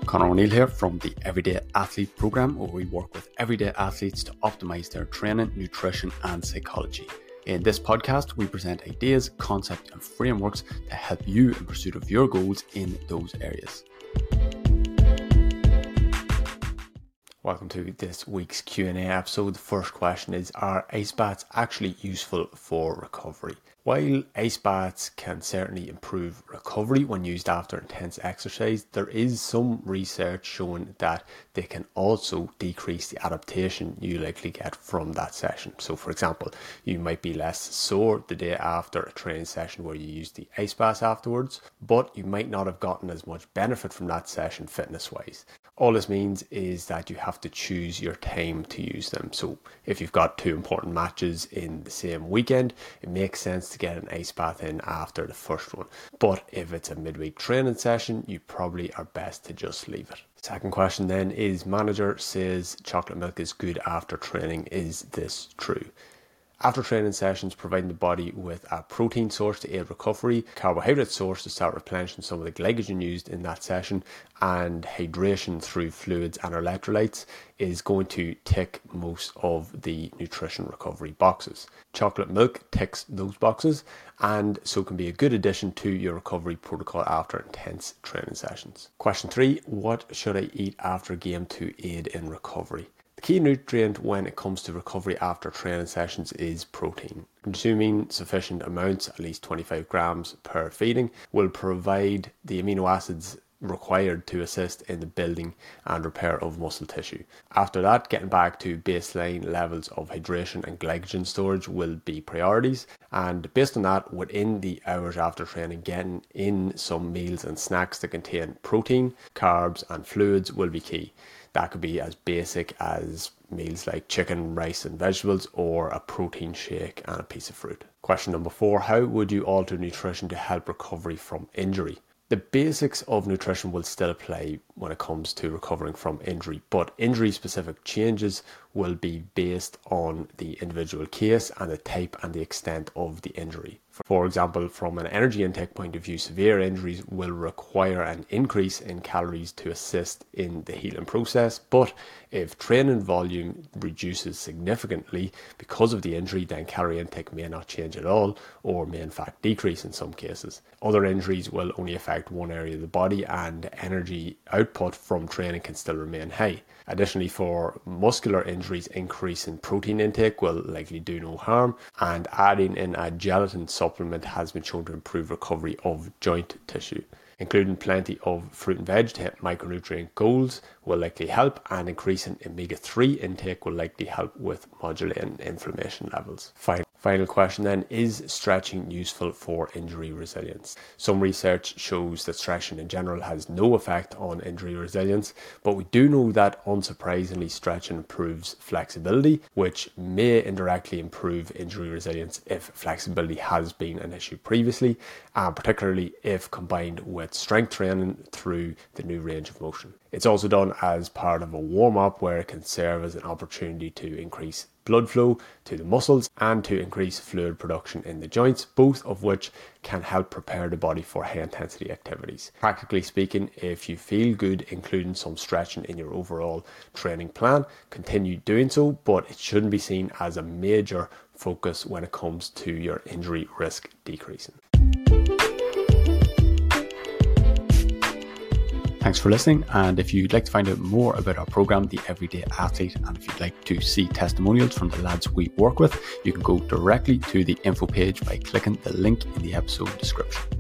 Conor O'Neill here from the Everyday Athlete Programme, where we work with everyday athletes to optimise their training, nutrition and psychology. In this podcast, we present ideas, concepts and frameworks to help you in pursuit of your goals in those areas. Welcome to this week's Q&A episode. The first question is, are ice baths actually useful for recovery? While ice baths can certainly improve recovery when used after intense exercise, there is some research showing that they can also decrease the adaptation you likely get from that session. So for example, you might be less sore the day after a training session where you use the ice baths afterwards, but you might not have gotten as much benefit from that session fitness-wise. All this means is that you have to choose your time to use them. So if you've got two important matches in the same weekend, it makes sense to get an ice bath in after the first one. But if it's a midweek training session, you probably are best to just leave it. Second question then is, manager says chocolate milk is good after training. Is this true? After training sessions, providing the body with a protein source to aid recovery, carbohydrate source to start replenishing some of the glycogen used in that session, and hydration through fluids and electrolytes is going to tick most of the nutrition recovery boxes. Chocolate milk ticks those boxes and so can be a good addition to your recovery protocol after intense training sessions. Question 3, what should I eat after a game to aid in recovery? The key nutrient when it comes to recovery after training sessions is protein. Consuming sufficient amounts, at least 25 grams per feeding, will provide the amino acids required to assist in the building and repair of muscle tissue. After that, getting back to baseline levels of hydration and glycogen storage will be priorities, and based on that, within the hours after training, getting in some meals and snacks that contain protein, carbs and fluids will be key. That could be as basic as meals like chicken, rice and vegetables, or a protein shake and a piece of fruit. Question number 4, how would you alter nutrition to help recovery from injury? The basics of nutrition will still apply when it comes to recovering from injury, but injury-specific changes will be based on the individual case and the type and the extent of the injury. For example, from an energy intake point of view, severe injuries will require an increase in calories to assist in the healing process, but if training volume reduces significantly because of the injury, then calorie intake may not change at all or may in fact decrease in some cases. Other injuries will only affect one area of the body and energy output from training can still remain high. Additionally, for muscular injuries, increase in protein intake will likely do no harm, and adding in a gelatin supplement has been shown to improve recovery of joint tissue. Including plenty of fruit and veg to hit micronutrient goals will likely help, and increasing omega-3 intake will likely help with modulating inflammation levels. Final question then, is stretching useful for injury resilience? Some research shows that stretching in general has no effect on injury resilience, but we do know that unsurprisingly stretching improves flexibility, which may indirectly improve injury resilience if flexibility has been an issue previously, and particularly if combined with strength training through the new range of motion. It's also done as part of a warm-up where it can serve as an opportunity to increase blood flow to the muscles and to increase fluid production in the joints, both of which can help prepare the body for high intensity activities. Practically speaking, if you feel good including some stretching in your overall training plan, continue doing so, but it shouldn't be seen as a major focus when it comes to your injury risk decreasing. Thanks for listening, and if you'd like to find out more about our program, The Everyday Athlete, and if you'd like to see testimonials from the lads we work with, you can go directly to the info page by clicking the link in the episode description.